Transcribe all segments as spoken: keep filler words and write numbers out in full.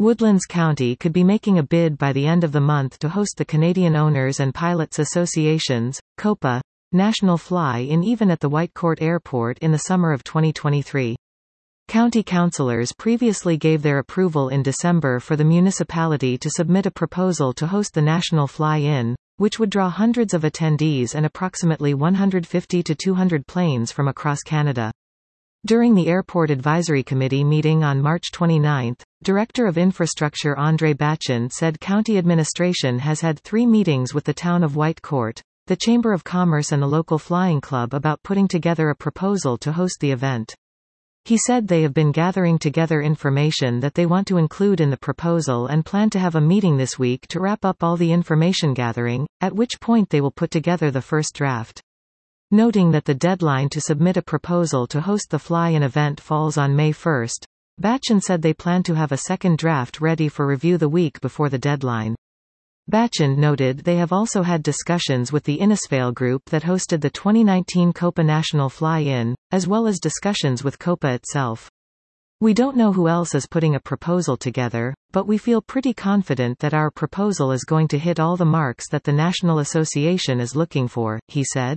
Woodlands County could be making a bid by the end of the month to host the Canadian Owners and Pilots Association's, COPA, National Fly-In even at the Whitecourt Airport in the summer of twenty twenty-three. County councillors previously gave their approval in December for the municipality to submit a proposal to host the National Fly-In, which would draw hundreds of attendees and approximately one hundred fifty to two hundred planes from across Canada. During the Airport Advisory Committee meeting on March twenty-ninth, Director of Infrastructure Andre Bachin said county administration has had three meetings with the town of Whitecourt, the Chamber of Commerce and the local flying club about putting together a proposal to host the event. He said they have been gathering together information that they want to include in the proposal and plan to have a meeting this week to wrap up all the information gathering, at which point they will put together the first draft. Noting that the deadline to submit a proposal to host the Fly-In event falls on May first, Bachin said they plan to have a second draft ready for review the week before the deadline. Bachin noted they have also had discussions with the Innisfail Group that hosted the twenty nineteen COPA National Fly-In, as well as discussions with COPA itself. We don't know who else is putting a proposal together, but we feel pretty confident that our proposal is going to hit all the marks that the National Association is looking for, he said.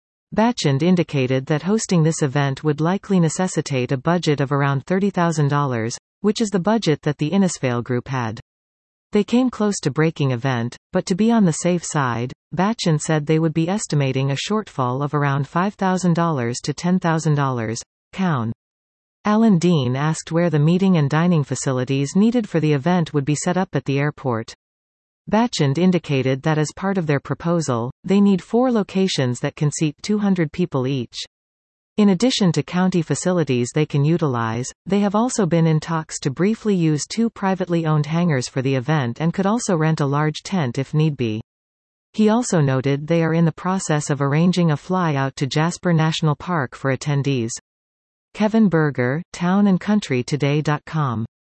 Bachin indicated that hosting this event would likely necessitate a budget of around thirty thousand dollars, which is the budget that the Innisfail Group had. They came close to breaking event, but to be on the safe side, Bachin said they would be estimating a shortfall of around five thousand dollars to ten thousand dollars. Cown. Alan Dean asked where the meeting and dining facilities needed for the event would be set up at the airport. Bachin indicated that as part of their proposal, they need four locations that can seat two hundred people each. In addition to county facilities they can utilize, they have also been in talks to briefly use two privately owned hangars for the event and could also rent a large tent if need be. He also noted they are in the process of arranging a fly-out to Jasper National Park for attendees. Kevin Berger, town and country today dot com